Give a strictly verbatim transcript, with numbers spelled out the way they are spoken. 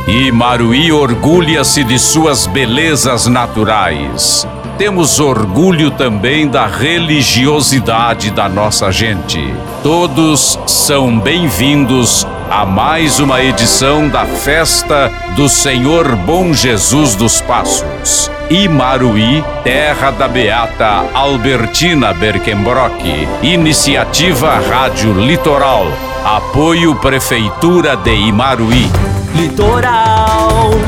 Imaruí orgulha-se de suas belezas naturais. Temos orgulho também da religiosidade da nossa gente. Todos são bem-vindos a mais uma edição da Festa do Senhor Bom Jesus dos Passos. Imaruí, terra da beata Albertina Berkenbrock. Iniciativa Rádio Litoral. Apoio Prefeitura de Imaruí. Litoral.